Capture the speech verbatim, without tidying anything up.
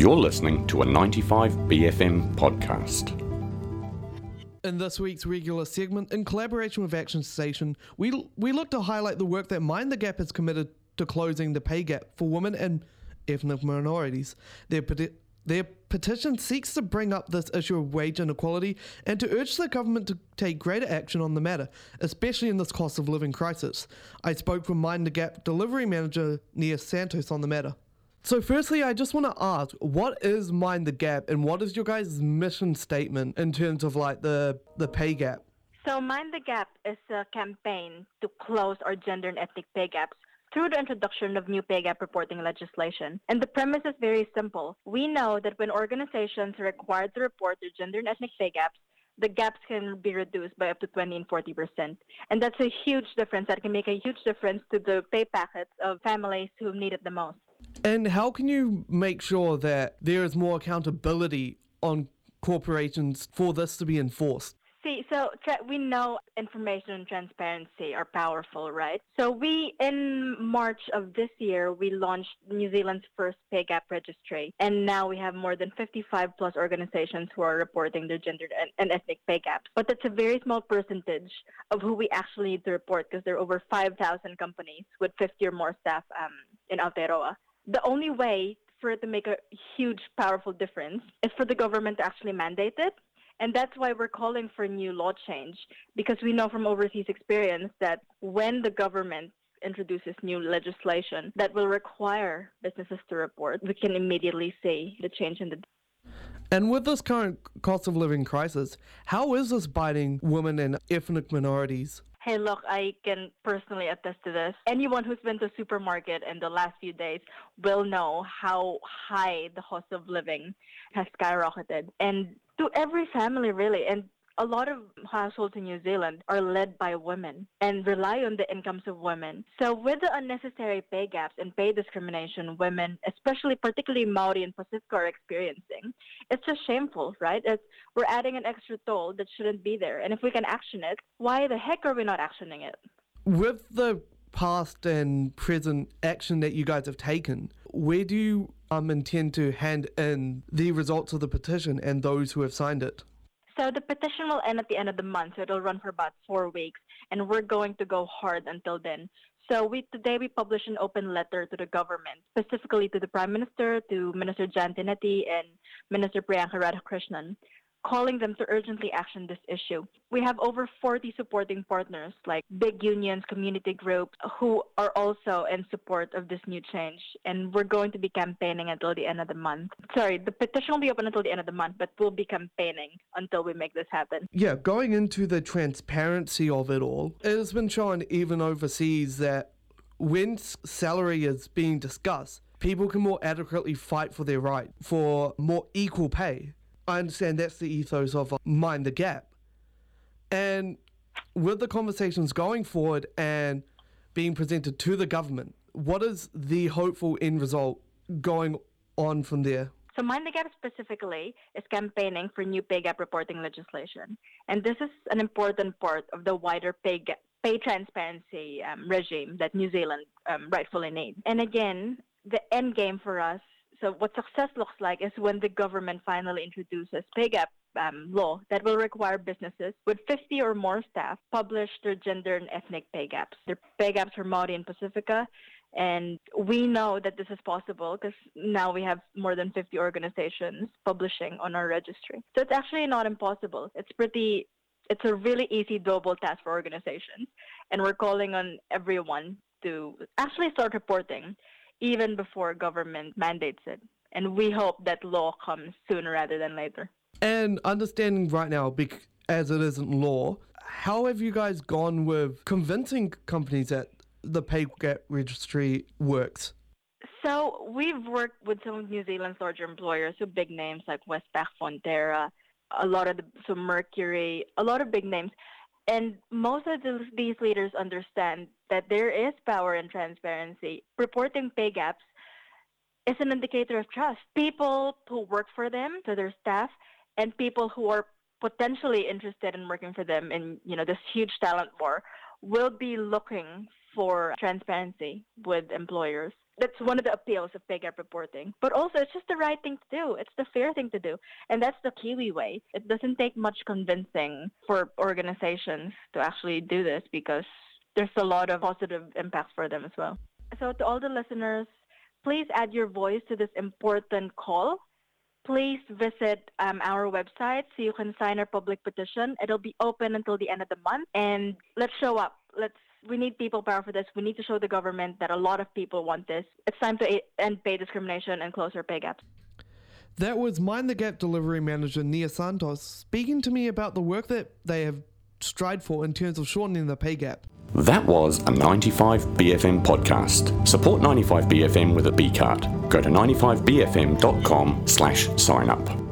You're listening to a ninety-five B F M podcast. In this week's regular segment, in collaboration with Action Station, we we look to highlight the work that Mind the Gap has committed to closing the pay gap for women and ethnic minorities. Their peti- their petition seeks to bring up this issue of wage inequality and to urge the government to take greater action on the matter, especially in this cost of living crisis. I spoke with Mind the Gap delivery manager Nia Santos on the matter. So firstly, I just want to ask, what is Mind the Gap and what is your guys' mission statement in terms of like the, the pay gap? So Mind the Gap is a campaign to close our gender and ethnic pay gaps through the introduction of new pay gap reporting legislation. And the premise is very simple. We know that when organizations are required to report their gender and ethnic pay gaps, the gaps can be reduced by up to twenty and forty percent. And that's a huge difference. That can make a huge difference to the pay packets of families who need it the most. And how can you make sure that there is more accountability on corporations for this to be enforced? See, so tra- we know information and transparency are powerful, right? So we, in March of this year, we launched New Zealand's first pay gap registry. And now we have more than fifty-five plus organizations who are reporting their gender and, and ethnic pay gaps. But that's a very small percentage of who we actually need to report because there are over five thousand companies with fifty or more staff um, in Aotearoa. The only way for it to make a huge, powerful difference is for the government to actually mandate it. And that's why we're calling for new law change, because we know from overseas experience that when the government introduces new legislation that will require businesses to report, we can immediately see the change in the... And with this current cost of living crisis, how is this biting women and ethnic minorities? Hey, look, I can personally attest to this. Anyone who's been to a supermarket in the last few days will know how high the cost of living has skyrocketed. And to every family, really. And a lot of households in New Zealand are led by women and rely on the incomes of women. So with the unnecessary pay gaps and pay discrimination women, especially particularly Maori and Pacifica, are experiencing, it's just shameful, right? It's, we're adding an extra toll that shouldn't be there. And if we can action it, why the heck are we not actioning it? With the past and present action that you guys have taken, where do you um, intend to hand in the results of the petition and those who have signed it? So the petition will end at the end of the month, so it'll run for about four weeks, and we're going to go hard until then. So we today we published an open letter to the government, specifically to the Prime Minister, to Minister Jan Tinetti and Minister Priyanka Radhakrishnan, calling them to urgently action this issue. We have over forty supporting partners, like big unions, community groups, who are also in support of this new change. And we're going to be campaigning until the end of the month. Sorry, the petition will be open until the end of the month, but we'll be campaigning until we make this happen. Yeah, going into the transparency of it all, it has been shown even overseas that when salary is being discussed, people can more adequately fight for their right, for more equal pay. I understand that's the ethos of Mind the Gap. And with the conversations going forward and being presented to the government, what is the hopeful end result going on from there? So Mind the Gap specifically is campaigning for new pay gap reporting legislation. And this is an important part of the wider pay gap, pay transparency um, regime that New Zealand um, rightfully needs. And again, the end game for us, so what success looks like is when the government finally introduces pay gap um, law that will require businesses with fifty or more staff publish their gender and ethnic pay gaps. Their pay gaps for Maori and Pacifica. And we know that this is possible because now we have more than fifty organizations publishing on our registry. So it's actually not impossible. It's pretty, it's a really easy doable task for organizations. And we're calling on everyone to actually start reporting even before government mandates it. And we hope that law comes sooner rather than later. And understanding right now, bec- as it isn't law, how have you guys gone with convincing companies that the pay gap registry works? So we've worked with some of New Zealand's larger employers, so big names like Westpac, Fonterra, a lot of the, so Mercury, a lot of big names. And most of the, these leaders understand that there is power in transparency. Reporting pay gaps is an indicator of trust. People who work for them, so their staff, and people who are potentially interested in working for them in, you know, this huge talent war will be looking for transparency with employers. that's one of the appeals of pay gap reporting. But also, it's just the right thing to do. It's the fair thing to do. And that's the Kiwi way. It doesn't take much convincing for organizations to actually do this because there's a lot of positive impacts for them as well. So to all the listeners, please add your voice to this important call. Please visit um, our website so you can sign our public petition. It'll be open until the end of the month. And let's show up. Let's We need people power for this. We need to show the government that a lot of people want this. It's time to end pay discrimination and close our pay gaps. That was Mind the Gap delivery manager Nia Santos speaking to me about the work that they have strived for in terms of shortening the pay gap. That was a ninety-five B F M podcast. Support ninety-five B F M with a B card. Go to ninety-five B F M dot com slash sign up.